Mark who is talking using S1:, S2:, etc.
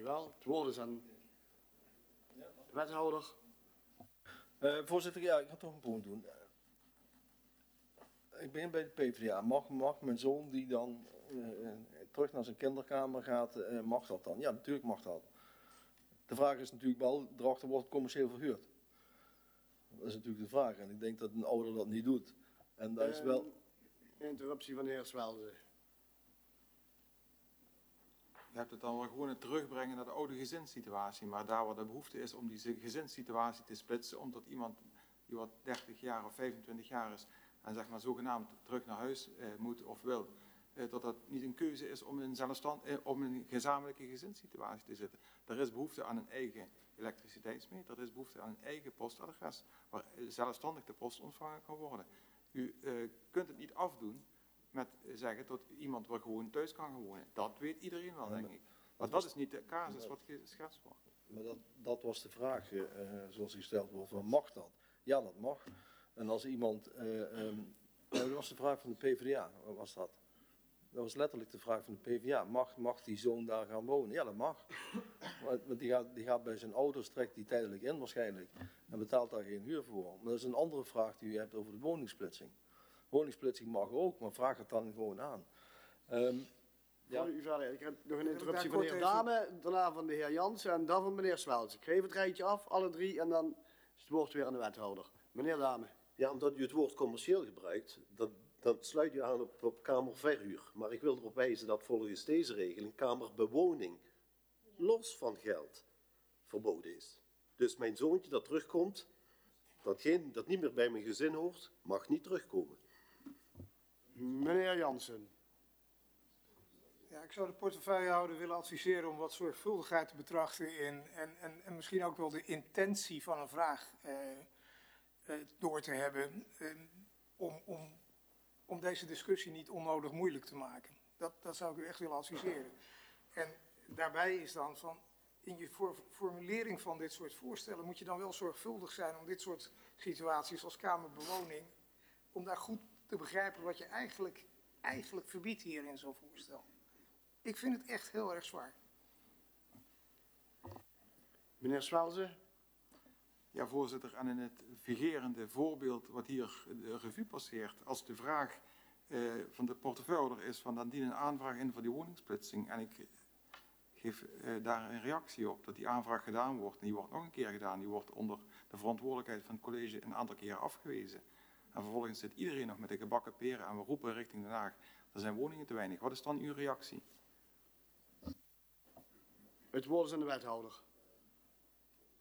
S1: wel. Het woord is aan de wethouder.
S2: Voorzitter, ja, ik ga toch een punt doen. Ik ben bij de PvdA. Mag mijn zoon die dan terug naar zijn kinderkamer gaat, mag dat dan? Ja, natuurlijk mag dat. De vraag is natuurlijk wel, erachter wordt het commercieel verhuurd. Dat is natuurlijk de vraag. En ik denk dat een ouder dat niet doet. En dat is wel...
S1: Interruptie van de heer Swelde.
S3: Je hebt het dan wel gewoon het terugbrengen naar de oude gezinssituatie. Maar daar waar de behoefte is om die gezinssituatie te splitsen, omdat iemand die wat 30 jaar of 25 jaar is en zeg maar zogenaamd terug naar huis moet of wil, dat dat niet een keuze is om om in een gezamenlijke gezinssituatie te zitten. Er is behoefte aan een eigen elektriciteitsmeter, er is behoefte aan een eigen postadres waar zelfstandig de post ontvangen kan worden. U kunt het niet afdoen met zeggen dat iemand weer gewoon thuis kan wonen. Dat weet iedereen wel, denk ik. Maar dat is niet de casus wat geschetst wordt.
S2: Maar dat was de vraag zoals gesteld wordt, van mag dat? Ja, dat mag. En als iemand... dat was de vraag van de PvdA, wat was dat? Dat was letterlijk de vraag van de PvdA. Mag die zoon daar gaan wonen? Ja, dat mag. Want die gaat bij zijn ouders, trekt die tijdelijk in waarschijnlijk. En betaalt daar geen huur voor. Maar dat is een andere vraag die u hebt over de woningsplitsing. Woningsplitsing mag ook, maar vraag het dan gewoon aan.
S1: Ja. Ik heb nog een interruptie van de heer Dame, daarna van de heer Jansen en dan van meneer Swels. Ik geef het rijtje af, alle drie, en dan is het woord weer aan de wethouder. Meneer Dame.
S4: Ja, omdat u het woord commercieel gebruikt, dan sluit u aan op kamerverhuur. Maar ik wil erop wijzen dat volgens deze regeling kamerbewoning los van geld verboden is. Dus mijn zoontje dat terugkomt, dat niet meer bij mijn gezin hoort, mag niet terugkomen.
S1: Meneer Jansen.
S5: Ja, ik zou de portefeuillehouder willen adviseren om wat zorgvuldigheid te betrachten en misschien ook wel de intentie van een vraag door te hebben om deze discussie niet onnodig moeilijk te maken. Dat zou ik u echt willen adviseren. En daarbij is dan van, in je formulering van dit soort voorstellen moet je dan wel zorgvuldig zijn om dit soort situaties als kamerbewoning, om daar goed te begrijpen wat je eigenlijk verbiedt hier in zo'n voorstel. Ik vind het echt heel erg zwaar. Meneer Swelze.
S3: Ja, voorzitter, en in het vigerende voorbeeld wat hier de revue passeert, als de vraag van de portefeuillehouder is van dan dien een aanvraag in voor die woningsplitsing en ik geef daar een reactie op dat die aanvraag gedaan wordt en die wordt nog een keer gedaan, die wordt onder de verantwoordelijkheid van het college een aantal keer afgewezen. En vervolgens zit iedereen nog met de gebakken peren en we roepen richting Den Haag, er zijn woningen te weinig. Wat is dan uw reactie?
S1: Het woord is aan de wethouder.